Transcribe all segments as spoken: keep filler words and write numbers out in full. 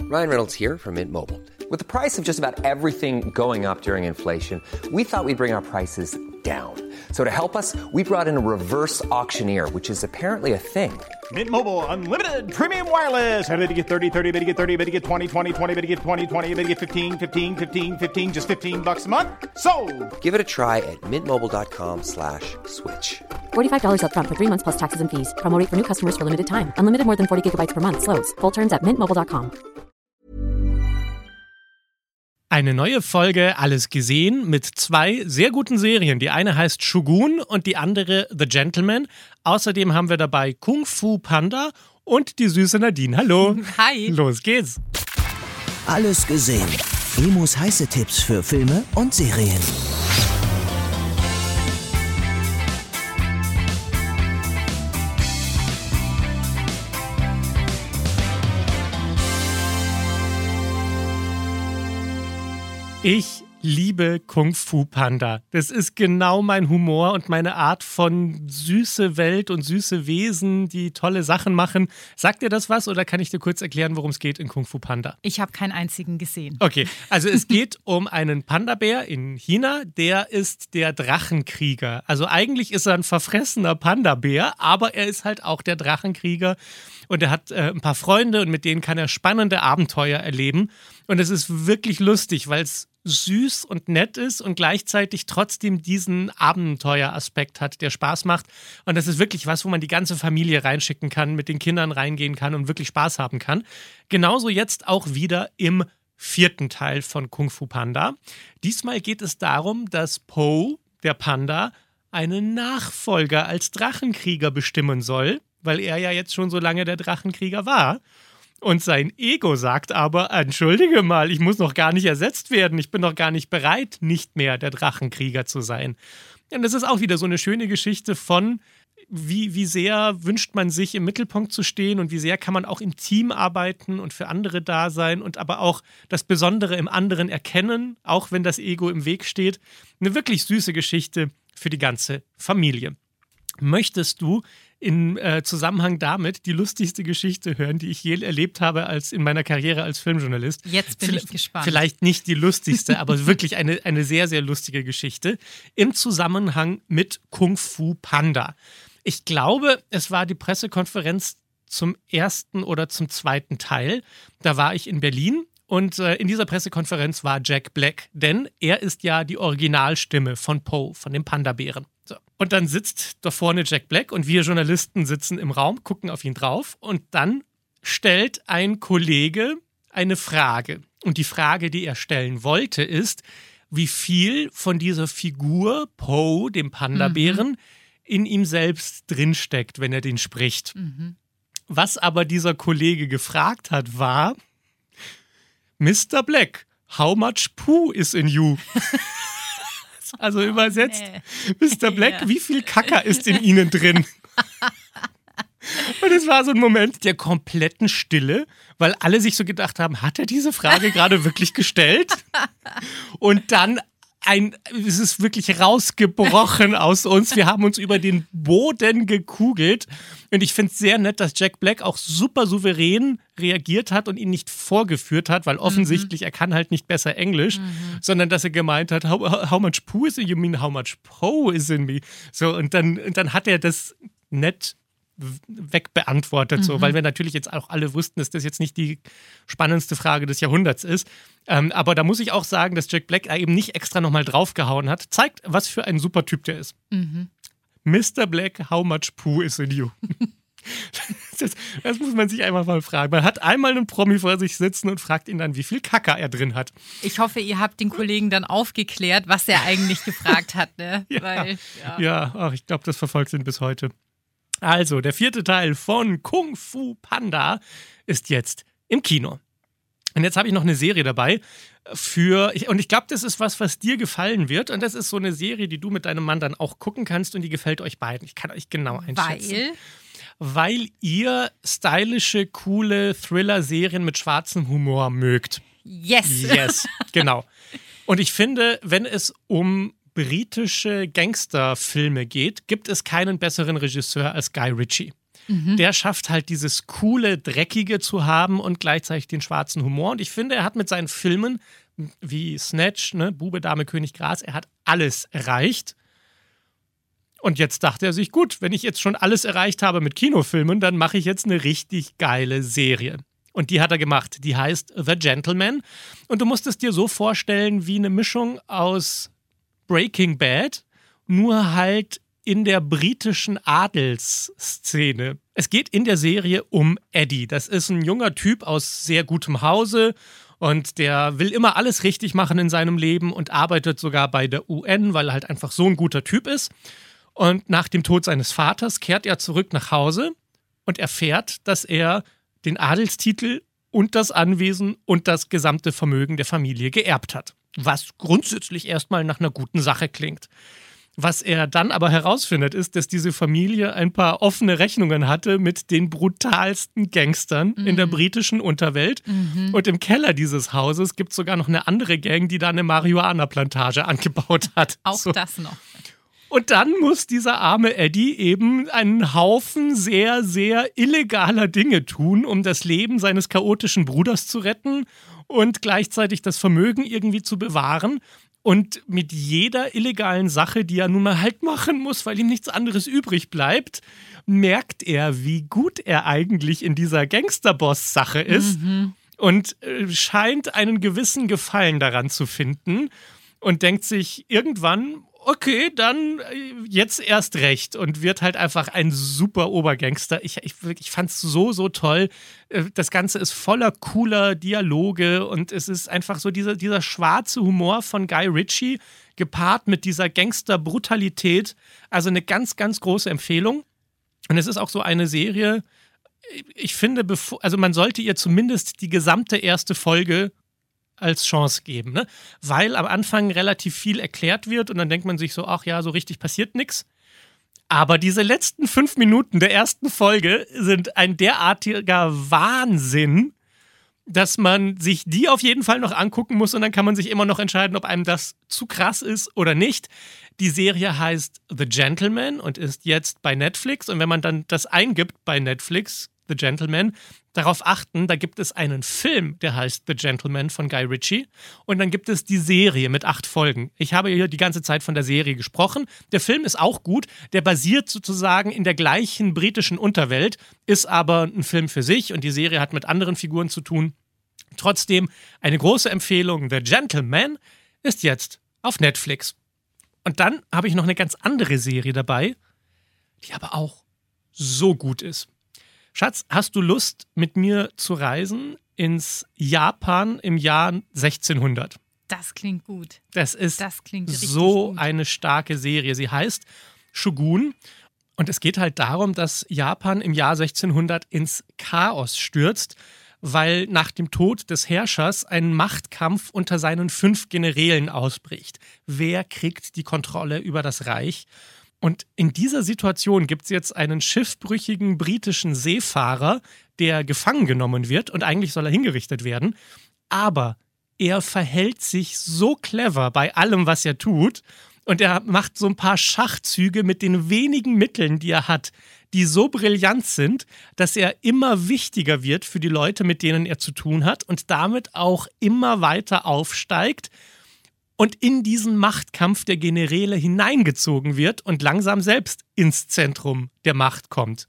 Ryan Reynolds here from Mint Mobile. With the price of just about everything going up during inflation, we thought we'd bring our prices down. So to help us, we brought in a reverse auctioneer, which is apparently a thing. Mint Mobile Unlimited Premium Wireless. How to get thirty, thirty, how to get thirty, how to get twenty, twenty, twenty, how to get twenty, twenty, how to get fifteen, fifteen, fifteen, fifteen, just fifteen bucks a month? Sold! Give it a try at mintmobile.com slash switch. forty-five dollars up front for three months plus taxes and fees. Promo rate for new customers for limited time. Unlimited more than forty gigabytes per month. Slows full terms at mint mobile dot com. Eine neue Folge Alles gesehen mit zwei sehr guten Serien. Die eine heißt Shogun und die andere The Gentleman. Außerdem haben wir dabei Kung Fu Panda und die süße Nadine. Hallo. Hi. Los geht's. Alles gesehen. Emus heiße Tipps für Filme und Serien. Ich liebe Kung Fu Panda. Das ist genau mein Humor und meine Art von süße Welt und süße Wesen, die tolle Sachen machen. Sagt dir das was oder kann ich dir kurz erklären, worum es geht in Kung Fu Panda? Ich habe keinen einzigen gesehen. Okay, also es geht um einen Panda-Bär in China, der ist der Drachenkrieger. Also eigentlich ist er ein verfressener Panda-Bär, aber er ist halt auch der Drachenkrieger und er hat äh, ein paar Freunde und mit denen kann er spannende Abenteuer erleben. Und es ist wirklich lustig, weil es süß und nett ist und gleichzeitig trotzdem diesen Abenteueraspekt hat, der Spaß macht. Und das ist wirklich was, wo man die ganze Familie reinschicken kann, mit den Kindern reingehen kann und wirklich Spaß haben kann. Genauso jetzt auch wieder im vierten Teil von Kung Fu Panda. Diesmal geht es darum, dass Po, der Panda, einen Nachfolger als Drachenkrieger bestimmen soll, weil er ja jetzt schon so lange der Drachenkrieger war. Und sein Ego sagt aber, entschuldige mal, ich muss noch gar nicht ersetzt werden, ich bin noch gar nicht bereit, nicht mehr der Drachenkrieger zu sein. Und das ist auch wieder so eine schöne Geschichte von, wie, wie sehr wünscht man sich im Mittelpunkt zu stehen und wie sehr kann man auch im Team arbeiten und für andere da sein und aber auch das Besondere im anderen erkennen, auch wenn das Ego im Weg steht. Eine wirklich süße Geschichte für die ganze Familie. Möchtest du in äh, Zusammenhang damit die lustigste Geschichte hören, die ich je erlebt habe als in meiner Karriere als Filmjournalist? Jetzt bin v- ich gespannt. Vielleicht nicht die lustigste, aber wirklich eine, eine sehr, sehr lustige Geschichte im Zusammenhang mit Kung Fu Panda. Ich glaube, es war die Pressekonferenz zum ersten oder zum zweiten Teil. Da war ich in Berlin. Und äh, in dieser Pressekonferenz war Jack Black, denn er ist ja die Originalstimme von Po, von dem Panda-Bären. So. Und dann sitzt da vorne Jack Black und wir Journalisten sitzen im Raum, gucken auf ihn drauf und dann stellt ein Kollege eine Frage. Und die Frage, die er stellen wollte, ist, wie viel von dieser Figur Po, dem Panda-Bären, mhm. in ihm selbst drinsteckt, wenn er den spricht. Mhm. Was aber dieser Kollege gefragt hat, war: Mister Black, how much poo is in you? Also übersetzt, nee. Mister Black, ja. Wie viel Kacker ist in Ihnen drin? Und es war so ein Moment der kompletten Stille, weil alle sich so gedacht haben, hat er diese Frage gerade wirklich gestellt? Und dann ein, es ist wirklich rausgebrochen aus uns. Wir haben uns über den Boden gekugelt. Und ich finde es sehr nett, dass Jack Black auch super souverän reagiert hat und ihn nicht vorgeführt hat, weil offensichtlich, mhm. er kann halt nicht besser Englisch, mhm. sondern dass er gemeint hat, how, how much poo is in you, mean how much po is in me? So, und dann, und dann hat er das nett wegbeantwortet, mhm. so, weil wir natürlich jetzt auch alle wussten, dass das jetzt nicht die spannendste Frage des Jahrhunderts ist. Ähm, aber da muss ich auch sagen, dass Jack Black eben nicht extra nochmal draufgehauen hat. Zeigt, was für ein super Typ der ist. Mhm. Mister Black, how much poo is in you? das, das muss man sich einfach mal fragen. Man hat einmal einen Promi vor sich sitzen und fragt ihn dann, wie viel Kacker er drin hat. Ich hoffe, ihr habt den Kollegen dann aufgeklärt, was er eigentlich gefragt hat. Ne? ja, Weil, ja. ja ach, ich glaube, das verfolgt ihn bis heute. Also, der vierte Teil von Kung Fu Panda ist jetzt im Kino. Und jetzt habe ich noch eine Serie dabei für, und ich glaube, das ist was, was dir gefallen wird. Und das ist so eine Serie, die du mit deinem Mann dann auch gucken kannst und die gefällt euch beiden. Ich kann euch genau einschätzen. Weil? Weil ihr stylische, coole Thriller-Serien mit schwarzem Humor mögt. Yes. Yes, genau. Und ich finde, wenn es um britische Gangsterfilme geht, gibt es keinen besseren Regisseur als Guy Ritchie. Mhm. Der schafft halt dieses coole, dreckige zu haben und gleichzeitig den schwarzen Humor. Und ich finde, er hat mit seinen Filmen wie Snatch, ne, Bube, Dame, König, Gras, er hat alles erreicht. Und jetzt dachte er sich, gut, wenn ich jetzt schon alles erreicht habe mit Kinofilmen, dann mache ich jetzt eine richtig geile Serie. Und die hat er gemacht. Die heißt The Gentleman. Und du musst es dir so vorstellen wie eine Mischung aus Breaking Bad, nur halt in der britischen Adelsszene. Es geht in der Serie um Eddie. Das ist ein junger Typ aus sehr gutem Hause und der will immer alles richtig machen in seinem Leben und arbeitet sogar bei der U N, weil er halt einfach so ein guter Typ ist. Und nach dem Tod seines Vaters kehrt er zurück nach Hause und erfährt, dass er den Adelstitel und das Anwesen und das gesamte Vermögen der Familie geerbt hat. Was grundsätzlich erstmal nach einer guten Sache klingt. Was er dann aber herausfindet, ist, dass diese Familie ein paar offene Rechnungen hatte mit den brutalsten Gangstern mhm. in der britischen Unterwelt. Mhm. Und im Keller dieses Hauses gibt es sogar noch eine andere Gang, die da eine Marihuana-Plantage angebaut hat. Auch so. Das noch. Und dann muss dieser arme Eddie eben einen Haufen sehr, sehr illegaler Dinge tun, um das Leben seines chaotischen Bruders zu retten und gleichzeitig das Vermögen irgendwie zu bewahren. Und mit jeder illegalen Sache, die er nun mal halt machen muss, weil ihm nichts anderes übrig bleibt, merkt er, wie gut er eigentlich in dieser Gangsterboss-Sache ist mhm. und äh, scheint einen gewissen Gefallen daran zu finden und denkt sich irgendwann, okay, dann jetzt erst recht und wird halt einfach ein super Obergangster. Ich, ich, ich fand es so, so toll. Das Ganze ist voller cooler Dialoge und es ist einfach so dieser, dieser schwarze Humor von Guy Ritchie gepaart mit dieser Gangster-Brutalität. Also eine ganz, ganz große Empfehlung. Und es ist auch so eine Serie, ich finde, bevor, also man sollte ihr zumindest die gesamte erste Folge als Chance geben, ne? Weil am Anfang relativ viel erklärt wird und dann denkt man sich so, ach ja, so richtig passiert nichts. Aber diese letzten fünf Minuten der ersten Folge sind ein derartiger Wahnsinn, dass man sich die auf jeden Fall noch angucken muss und dann kann man sich immer noch entscheiden, ob einem das zu krass ist oder nicht. Die Serie heißt The Gentleman und ist jetzt bei Netflix und wenn man dann das eingibt bei Netflix, The Gentleman, darauf achten, da gibt es einen Film, der heißt The Gentleman von Guy Ritchie und dann gibt es die Serie mit acht Folgen. Ich habe hier die ganze Zeit von der Serie gesprochen. Der Film ist auch gut, der basiert sozusagen in der gleichen britischen Unterwelt, ist aber ein Film für sich und die Serie hat mit anderen Figuren zu tun. Trotzdem eine große Empfehlung, The Gentleman ist jetzt auf Netflix. Und dann habe ich noch eine ganz andere Serie dabei, die aber auch so gut ist. Schatz, hast du Lust, mit mir zu reisen ins Japan im Jahr sechzehnhundert? Das klingt gut. Das ist das klingt so gut. Eine starke Serie. Sie heißt Shogun und es geht halt darum, dass Japan im Jahr sechzehnhundert ins Chaos stürzt, weil nach dem Tod des Herrschers ein Machtkampf unter seinen fünf Generälen ausbricht. Wer kriegt die Kontrolle über das Reich? Und in dieser Situation gibt es jetzt einen schiffbrüchigen britischen Seefahrer, der gefangen genommen wird und eigentlich soll er hingerichtet werden. Aber er verhält sich so clever bei allem, was er tut und er macht so ein paar Schachzüge mit den wenigen Mitteln, die er hat, die so brillant sind, dass er immer wichtiger wird für die Leute, mit denen er zu tun hat und damit auch immer weiter aufsteigt und in diesen Machtkampf der Generäle hineingezogen wird und langsam selbst ins Zentrum der Macht kommt.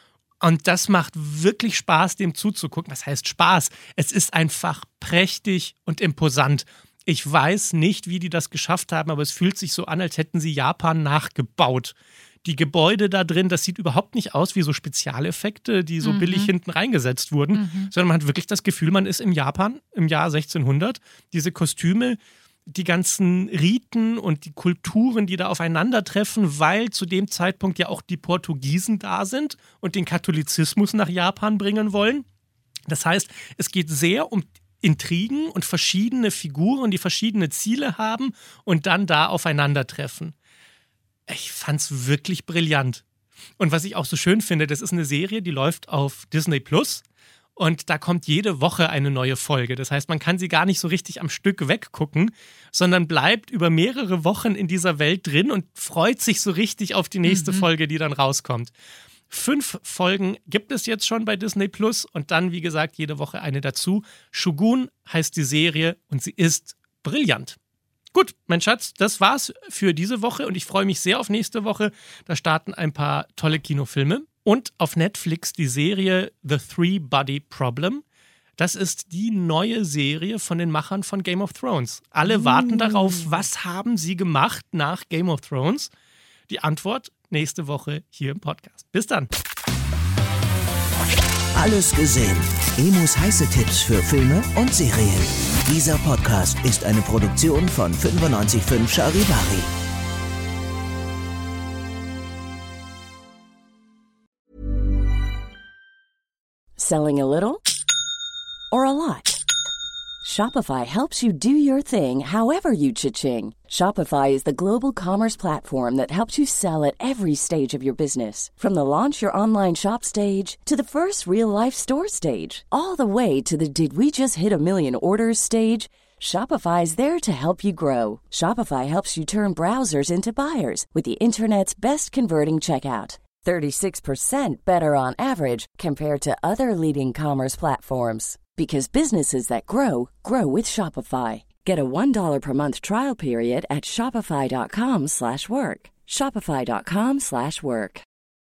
Und das macht wirklich Spaß, dem zuzugucken. Was heißt Spaß? Es ist einfach prächtig und imposant. Ich weiß nicht, wie die das geschafft haben, aber es fühlt sich so an, als hätten sie Japan nachgebaut. Die Gebäude da drin, das sieht überhaupt nicht aus wie so Spezialeffekte, die so mhm. billig hinten reingesetzt wurden, mhm. sondern man hat wirklich das Gefühl, man ist im Japan im Jahr sechzehnhundert. Diese Kostüme, die ganzen Riten und die Kulturen, die da aufeinandertreffen, weil zu dem Zeitpunkt ja auch die Portugiesen da sind und den Katholizismus nach Japan bringen wollen. Das heißt, es geht sehr um Intrigen und verschiedene Figuren, die verschiedene Ziele haben und dann da aufeinandertreffen. Ich fand's wirklich brillant. Und was ich auch so schön finde, das ist eine Serie, die läuft auf Disney Plus. Und da kommt jede Woche eine neue Folge. Das heißt, man kann sie gar nicht so richtig am Stück weggucken, sondern bleibt über mehrere Wochen in dieser Welt drin und freut sich so richtig auf die nächste mhm. Folge, die dann rauskommt. Fünf Folgen gibt es jetzt schon bei Disney Plus und dann, wie gesagt, jede Woche eine dazu. Shogun heißt die Serie und sie ist brillant. Gut, mein Schatz, das war's für diese Woche und ich freue mich sehr auf nächste Woche. Da starten ein paar tolle Kinofilme und auf Netflix die Serie The Three-Body Problem. Das ist die neue Serie von den Machern von Game of Thrones. Alle warten mm. darauf, was haben sie gemacht nach Game of Thrones? Die Antwort nächste Woche hier im Podcast. Bis dann. Alles gesehen. Emus heiße Tipps für Filme und Serien. Dieser Podcast ist eine Produktion von fünfundneunzig Komma fünf Charivari. Selling a little or a lot? Shopify helps you do your thing however you cha-ching. Shopify is the global commerce platform that helps you sell at every stage of your business. From the launch your online shop stage to the first real-life store stage, all the way to the did we just hit a million orders stage. Shopify is there to help you grow. Shopify helps you turn browsers into buyers with the internet's best converting checkout. thirty-six percent better on average compared to other leading commerce platforms. Because businesses that grow, grow with Shopify. Get a one dollar per month trial period at shopify.com slash work. Shopify.com slash work.